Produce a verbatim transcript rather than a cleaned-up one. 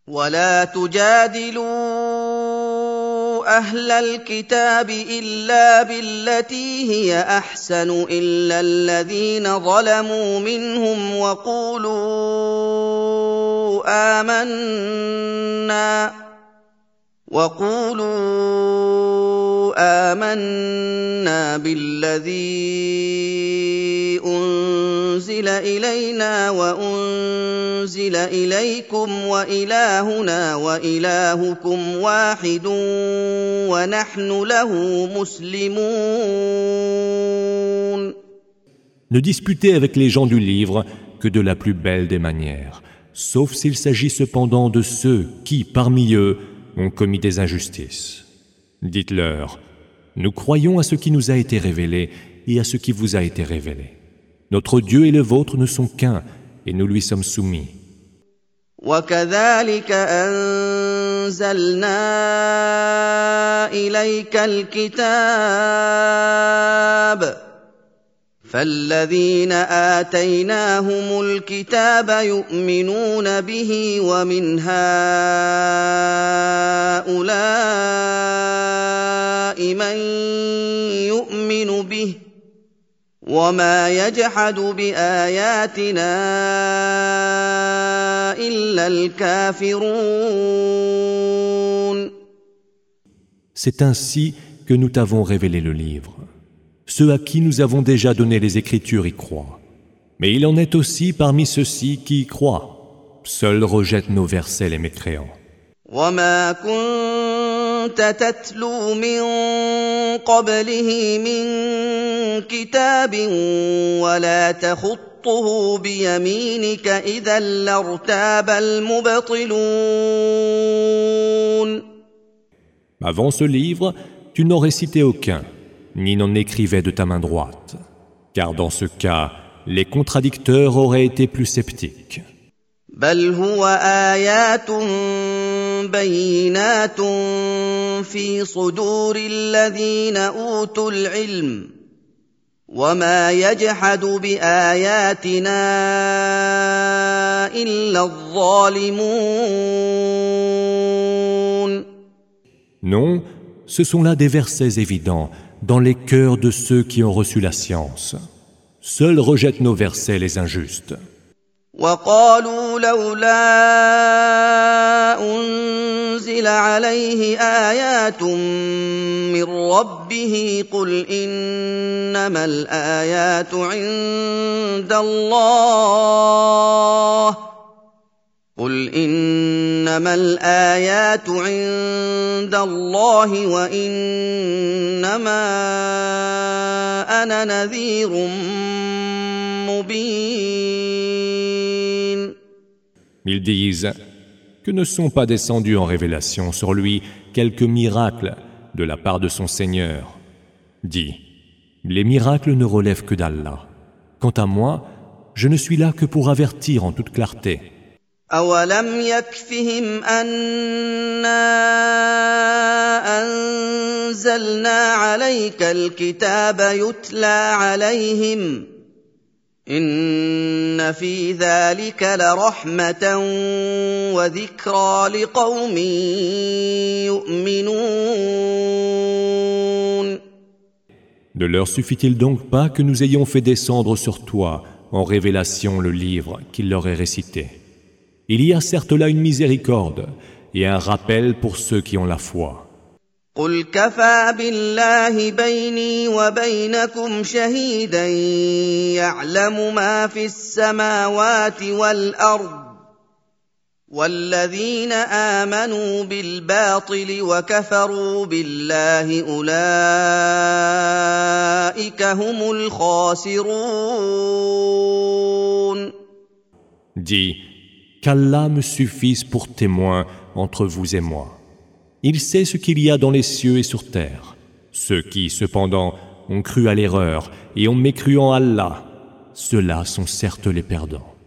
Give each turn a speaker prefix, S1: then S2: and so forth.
S1: ولا تجادلوا أهل الكتاب إلا بالتي هي أحسن إلا الذين ظلموا منهم وقولوا آمنا وقولوا آمنا بالذي أنزل إلينا وأنزل إليكم وإلهنا وإلهكم واحد ونحن له مسلمون.
S2: Ne disputez avec les gens du livre que de la plus belle des manières, sauf s'il s'agit cependant de ceux qui, parmi eux, ont commis des injustices. Dites-leur, nous croyons à ce qui nous a été révélé et à ce qui vous a été révélé. Notre Dieu et le vôtre ne sont qu'un, et nous lui sommes soumis.
S1: وَكَذَلِكَ أَنزَلْنَا إِلَيْكَ الْكِتَابَ فَالَّذِينَ آتَيْنَاهُمُ الْكِتَابَ يُؤْمِنُونَ بِهِ وَمِنْ هَؤُلَاءِ مَن يُؤْمِنُ بِهِ وَمَا يَجْحَدُ بِآيَاتِنَا إِلَّا الْكَافِرُونَ.
S2: C'est ainsi que nous t'avons révélé le livre. Ceux à qui nous avons déjà donné les Écritures y croient. Mais il en est aussi parmi ceux-ci qui y croient. Seuls rejettent nos versets les mécréants.
S1: وَمَا كُنتَ تَتْلُو مِن قَبْلِهِ مِن كِتَابٍ وَلَا تَخُطُّهُ بِيَمِينِكَ إِذًا لَّارْتَابَ الْمُبْطِلُونَ.
S2: Avant ce livre, tu n'en récitais aucun, ni n'en écrivais de ta main droite, car dans ce cas, les contradicteurs auraient été plus sceptiques.
S1: بل هو آيات بينات في صدور الذين أوتوا العلم وما يجحد بآياتنا إلا الظالمون.
S2: Non, ce sont là des versets évidents dans les cœurs de ceux qui ont reçu la science. Seuls rejettent nos versets les injustes.
S1: وقالوا لولا أنزل عليه آيات من ربه قل إنما الآيات عند الله قل إنما الآيات عند الله وإنما أنا نذير مبين.
S2: Ils disent que ne sont pas descendus en révélation sur lui quelques miracles de la part de son Seigneur. Dis, les miracles ne relèvent que d'Allah. Quant à moi, je ne suis là que pour avertir en toute clarté.
S1: أَوَلَمْ يَكْفِهِمْ أَنَّا أَنزَلْنَا عَلَيْكَ الْكِتَابَ يُتْلَى عَلَيْهِمْ إِنَّ فِي ذَلِكَ لَرَحْمَةً وَذِكْرَى لِقَوْمٍ يُؤْمِنُونَ.
S2: Ne leur suffit-il donc pas que nous ayons fait descendre sur toi en révélation le livre qu'il leur est récité? Il y a certes là une miséricorde et un rappel pour ceux qui ont la foi.
S1: قُلْ كَفَى بِاللَّهِ بَيْنِي وَبَيْنَكُمْ شَهِيدًا يَعْلَمُ مَا فِي السَّمَاوَاتِ وَالْأَرْضِ وَالَّذِينَ آمَنُوا بِالْبَاطِلِ وَكَفَرُوا بِاللَّهِ أُولَئِكَ هُمُ الْخَاسِرُونَ.
S2: Dis, qu'Allah me suffise pour témoin entre vous et moi. Il sait ce qu'il y a dans les cieux et sur terre. Ceux qui, cependant, ont cru à l'erreur et ont mécru en Allah, ceux-là sont certes les perdants.